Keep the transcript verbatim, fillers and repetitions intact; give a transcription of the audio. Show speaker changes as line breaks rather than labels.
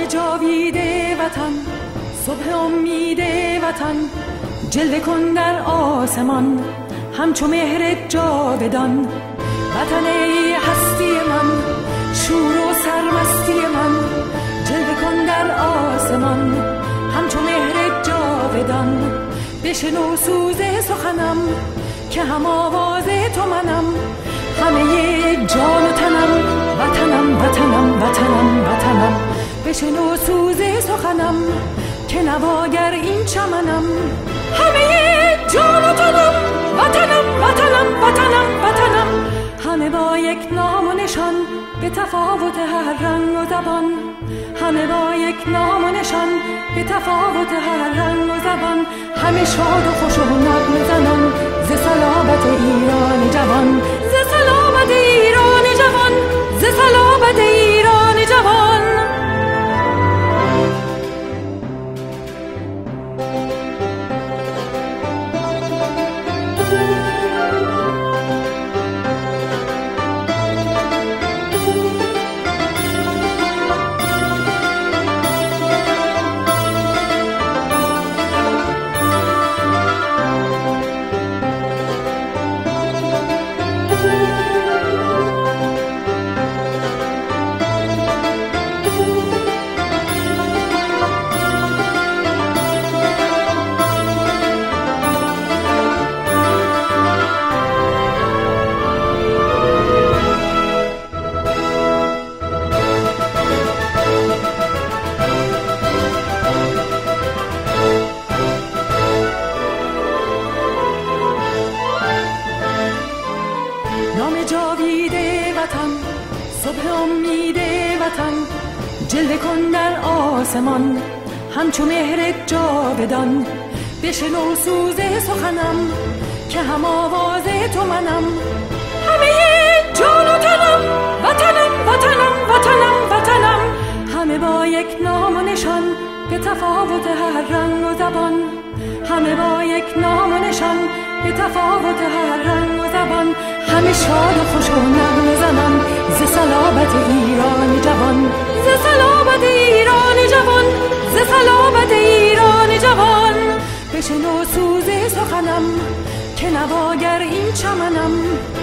نام جاوید وطن، صبح امید وطن، جلوه کن در آسمان همچو مهر جاودان. وطن ای هستی من، شور و سرمستی من، جلوه کن در آسمان همچو مهر جاودان. بشنو سوز سخنم که هم آواز تو منم، همه جان و تنم وطنم وطنم وطنم وطنم. بشنو سوز سخنم که نواگر این چمنم، همه جان و تنم وطنم وطنم وطنم وطنم. همه با یک نام و نشان به تفاوت هر رنگ و زبان، همه با یک نام و نشان به تفاوت هر رنگ و زبان. همه شاد و خوش و نغمه زنان ز صلابت ایران جوان، ز صلابت ایران جوان، ز صلابت ایران جوان. صبح امید وطن، جلوه کن در آسمان همچو مهر جاودان. بشنو سوز سخنم که هم آواز تو منم، همه جان و تنم وطنم وطنم وطنم وطنم. همه با یک نام و نشان به تفاوت هر رنگ و زبان، همه با یک نام و نشان به تفاوت هر رنگ و زبان. همه شاد و خوش و نغمه زنان ز صلابت ایران جوان، ز صلابت ایران جوان، ز صلابت ایران جوان. بشنو سوز سخنم که نواگر این چمنم،